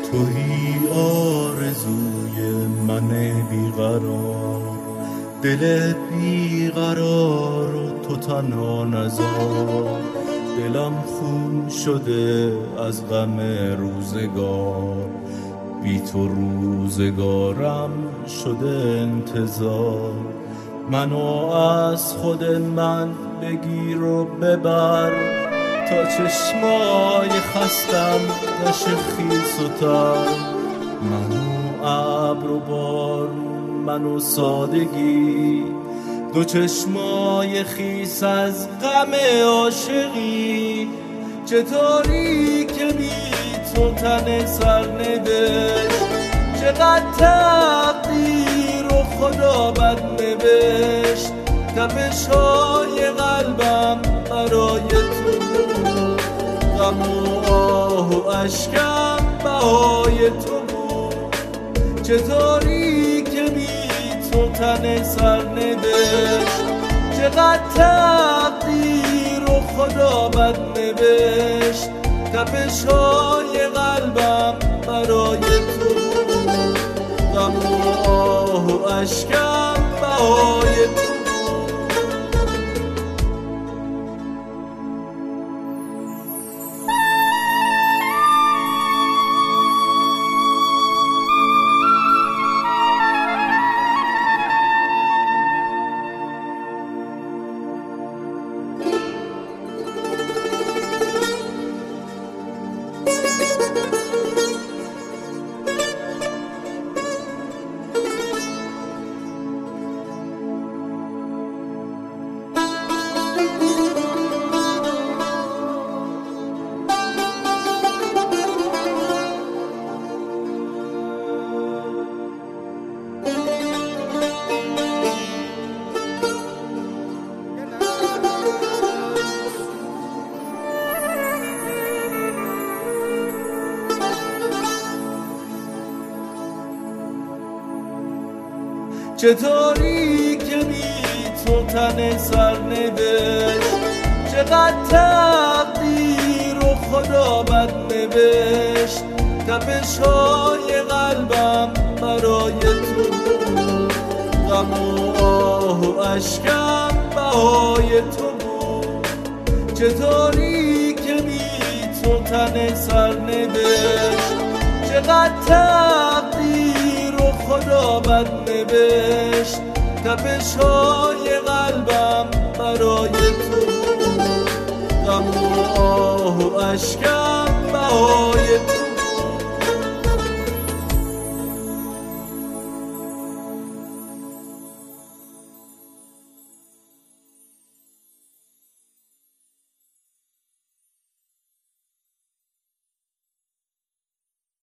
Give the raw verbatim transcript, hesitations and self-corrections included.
تویی آرزوی من بیقرار، دل بیقرار و تو تنها نذار. دلم خون شده از غم روزگار، بی تو روزگارم شده انتظار. منو از خود من بگیر و ببر، تا چشمای خستم نشه خیس و تر. منو ابر و بارون، منو سادگی، دو چشمای خیس از غم عاشقی. چطوری که بی تو تن سرنوشت، چقدر تقدیر و خدا بد نوشت. تپش های قلبم برای تو بود، غم و آه و اشکم بهای تو بود. چطوری که بی تو تن سرنوشت، چقدر تقدیر و خدا بد نوشت. تپش های قلبم برای تو بود، غم و آه و اشکم بهای تو. چطوری که بی تو تن سرنوشت، چقدر تقدیر و خدا بد نوشت. تپش های قلبم برای تو بود، غم و آه و اشکم بهای تو بود. چطوری که بی تو تن سرنوشت، چقدر تقدیر و خدا بد نوشت. تپش های قلبم برای تو بود، غم و آه و اشکم